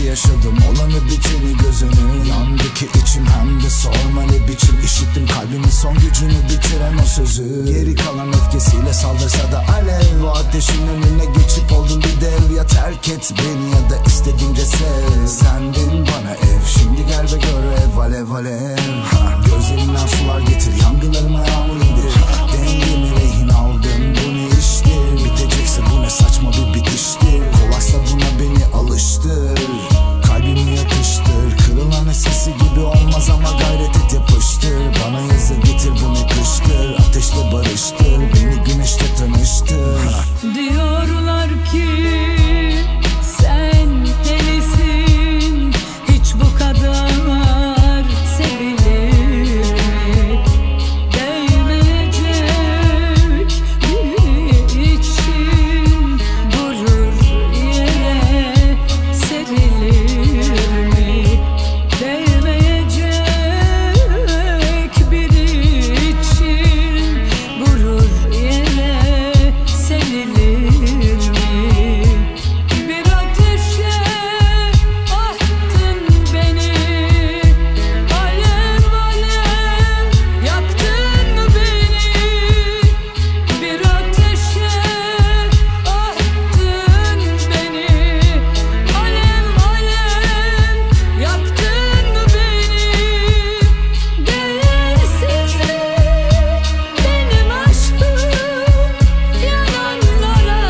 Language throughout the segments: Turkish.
yaşadım olanı biteni gözünü. Yandı ki içim hem de sorma ne biçim. İşittim kalbimin son gücünü bitiren o sözü. Geri kalan öfkesiyle saldırsa da alev. O ateşin önüne geçip oldun bir dev. Ya terk et beni ya da istediğince sev. Sendin bana ev, şimdi gel ve gör ev alev alev. Gözlerinden sular getir, yangınlarıma yağmur indir. Dengemi rehin aldım, bu ne iştir? Bitecekse bu ne saçma bir bitiştir. Kolaysa buna beni alıştır. Kalbimi yatıştır. Kırılan eskisi gibi olmaz ama gayret et yapıştır. Bana yazı getir, bu ne kıştır? Ateşle barıştır, beni güneşle tanıştır. Diyorlar ki sen delisin, hiç bu kadar sevilir mi? Değmeyecek biri için durur yere serilir mi? Değmeyecek biri için durur yere serilir mi? Bir ateşe attın beni, alev alev yaktın beni. Bir ateşe attın beni, alev alev yaktın beni. Değersizlik benim aşkım, yananlara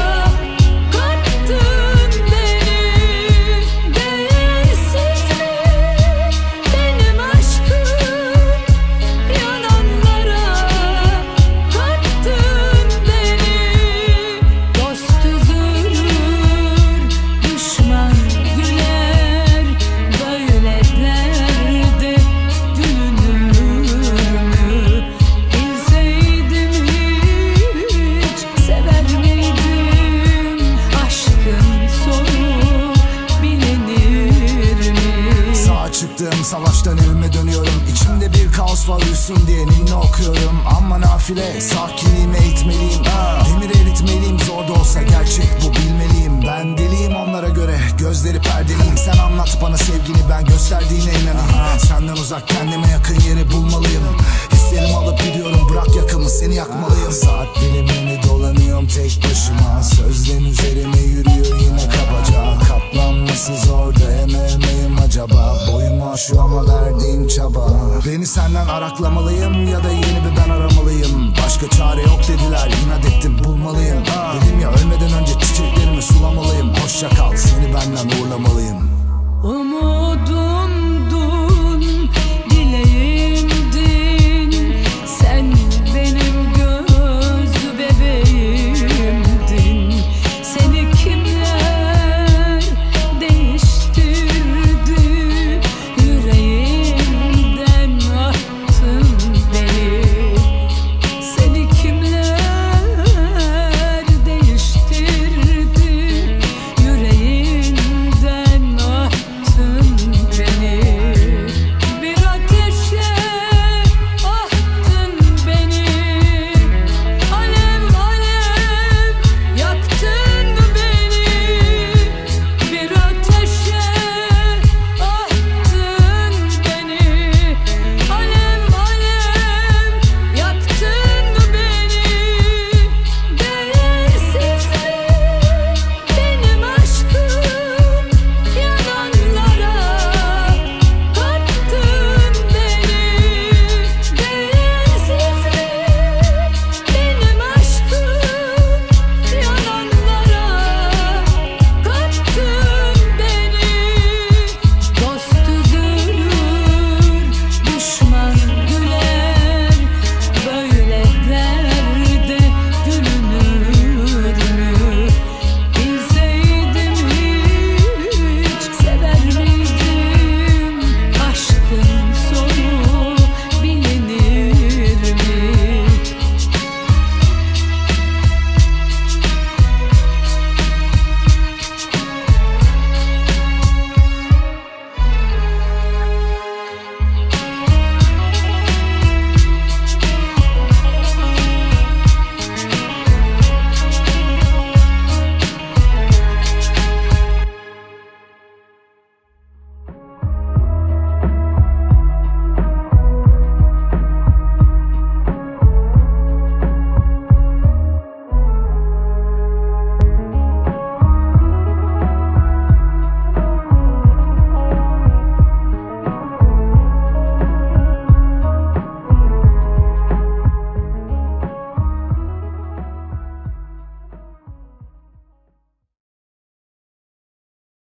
kattın beni. Değersizlik benim aşkım, yananlara kattın beni. Dost üzülür, düşman güler, böyle derde gülünür mü? Bilseydim hiç sever miydim? Aşkın sonu bilinir mi? Sağa çıktığım savaştan evime dönüyorum. İçimde bir kaos var, uyusun diye ninni okuyorum. Ama nafile sakinliğimi eğitmeliyim. Demir eritmeliyim, zor da olsa gerçek bu, bilmeliyim. Ben deliyim onlara göre, gözleri perdeliyim. Sen anlat bana sevgini, ben gösterdiğine inanayım. Senden uzak kendime yakın yeri bulmalıyım. Hislerimi alıp gidiyorum, bırak yakımı, seni yakmalıyım. Saat dilimini dolanıyorum tek başıma. Sözlerin üzerine yürüyor yine kabaca. Katlanması zor, dayanır mıyım acaba? Boyumu aşıyor ama verdiğim çaba. Beni senden araklamalıyım ya da yeni bir ben aramalıyım. Başka çare yok dediler, inat ettim bulmalıyım. Dedim ya ölmeden önce çiçeklerimi sulamalıyım. Hoşça kal, seni benden uğurlamalıyım. Umudum